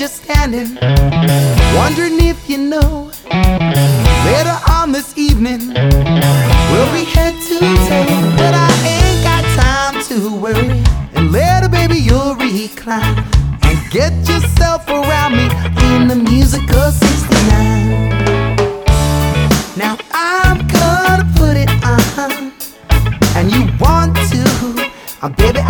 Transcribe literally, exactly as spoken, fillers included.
just standing, wondering if you know. Later on this evening, we'll be head to toe, but I ain't got time to worry. And later, baby, you'll recline and get yourself around me in the musical sixty-nine. Now I'm gonna put it on, and you want to, uh, baby,